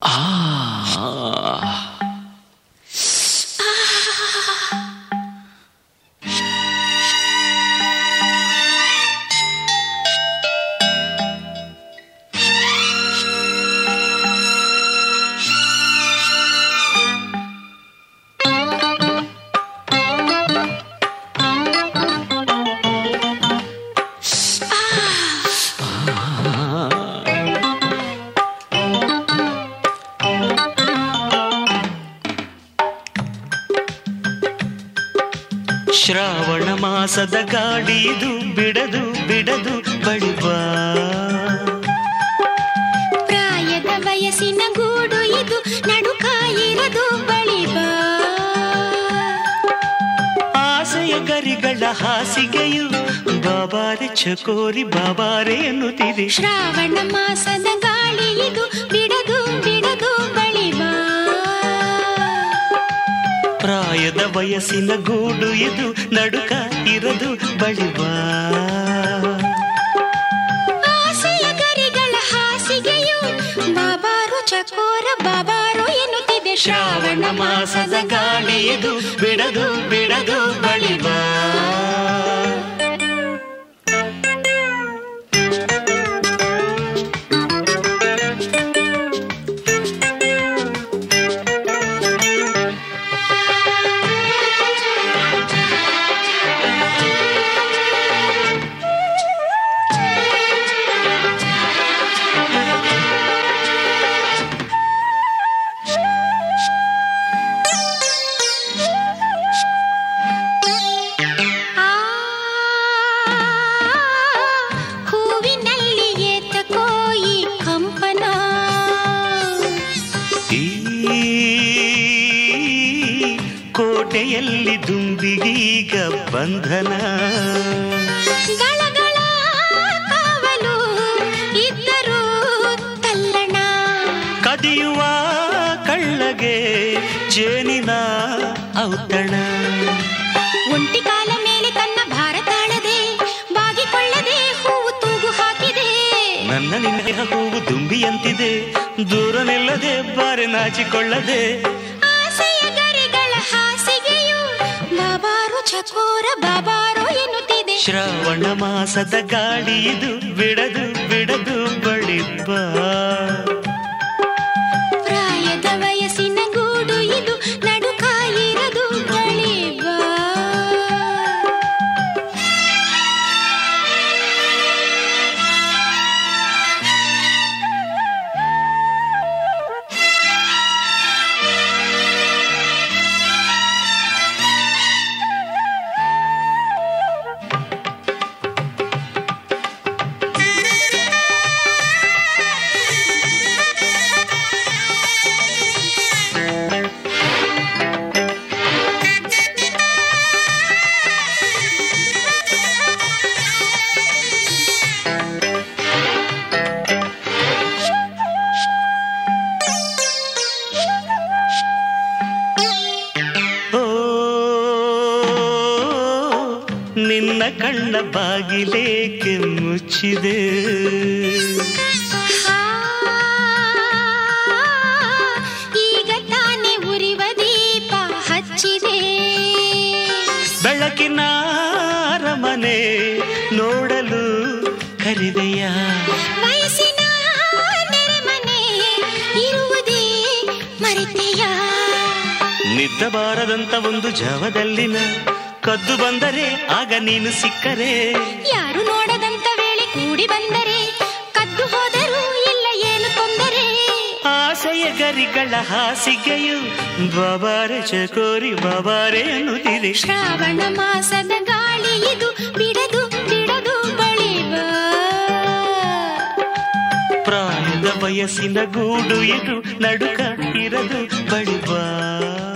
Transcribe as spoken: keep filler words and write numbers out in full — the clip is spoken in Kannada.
ಶ್ರಾವಣ ಮಾಸದ ಗಾಳಿದು ಬಿಡದು ಬಿಡದು ಬಳಿವಾ, ಪ್ರಾಯದ ವಯಸ್ಸಿನ ಗೂಡು ಇದು ನಡುಕಾಯಿರದು ಬಳಿವಾ, ಆಸೆಯ ಗರಿಗಳ ಹಾಸಿಗೆಯು ಬಾಬಾರೆ ಚಕೋರಿ ಬಾಬಾರೆ ಎನ್ನುತ್ತಿದೆ. ಶ್ರಾವಣ ಮಾಸದ ಗಾಳಿ ಇದು ಬಿಡದು ಬಿಡದು ಬಳಿವಾ, ಪ್ರಾಯದ ವಯಸ್ಸಿನ ಗೂಡು ಇದು ನಡುಕ ಇರದು ಬಳಿವಾ, ಆಸೆಯ ಗರಿಗಳ ಹಾಸಿಗೆಯು ಬಾಬಾರು ಚಕೋರ ಬಾಬಾರು ಎನ್ನುತ್ತಿದೆ. ಶ್ರಾವಣ ಮಾಸದ ಗಾಳಿ ಇದು ಬಿಡದು ಬಿಡದು ಬಳಿವಾ. ಕೋಟೆಯಲ್ಲಿ ದುಂಬಿಗೀಗ ಬಂಧನ, ಗಳಗಳ ಕಾವಲು ಇದ್ದರೂ ತಲ್ಲಣ, ಕದಿಯುವ ಕಳ್ಳಗೆ ಜೇನಿನ ಔತಣ, ಒಂಟಿ ಕಾಲ ಮೇಲೆ ತನ್ನ ಭಾರ ತಾಳದೆ ಬಾಗಿಕೊಳ್ಳದೆ ಹೂವು ತೂಗು ಹಾಕಿದೆ, ನನ್ನ ನಿನ್ನ ಹೂವು ದುಂಬಿಯಂತಿದೆ ದೂರ ನಿಲ್ಲದೆ ಬಾರೆ ನಾಚಿಕೊಳ್ಳದೆ, ಆಸೆಯ ಗರಿಗಳ ಹಾಸಿಗೆಯು ಬಾಬಾರು ಚಕೋರ ಬಾಬಾರು ಎನ್ನುತ್ತಿದೆ. ಶ್ರಾವಣ ಮಾಸದ ಗಾಳಿ ಇದು ಬಿಡದು ಬಿಡದು ಬಳಿವಾ, ಪ್ರಾಯದ ವಯಸ್ಸಿನ ಗೂಡು ಇದು ನಡುಕಾಯಿರದು ಬಳಿವಾ. ನಿನ್ನ ಕಣ್ಣ ಬಾಗಿಲೇಕೆ ಮುಚ್ಚಿದೆ, ಈಗ ತಾನೇ ಉರಿವ ದೀಪ ಹಚ್ಚಿದೆ, ಬೆಳಕಿನ ಅರಮನೆ ನೋಡಲು ಕರೆದೆಯ, ವಯಸ್ಸಿನ ನೆರೆಮನೆ ಇರುವುದೇ ಮರೆತೆಯ, ನಿದ್ದಬಾರದಂತ ಒಂದು ಜಾವದಲ್ಲಿನ ಕದ್ದು ಬಂದರೆ ಆಗ ನೀನು ಸಿಕ್ಕರೆ, ಯಾರು ನೋಡದಂತ ವೇಳೆ ಕೂಡಿ ಬಂದರೆ ಕದ್ದು ಹೋದರೂ ಇಲ್ಲ ಏನು ತೊಂದರೆ, ಆಸೆಯ ಗರಿಗಳ ಹಾಸಿಗೆಯು ಬಾಬಾರೆ ಚಕೋರಿ ಬಾಬಾರೆ ಅನ್ನುತ್ತಿದೆ. ಶ್ರಾವಣ ಮಾಸದ ಗಾಳಿ ಇದು ಬಿಡದು ಬಿಡದು ಬಳಿವಾ, ಪ್ರಾಯದ ವಯಸ್ಸಿನ ಗೂಡು ಇದು ನಡುಕ ಇರದು ಬಳಿವಾ.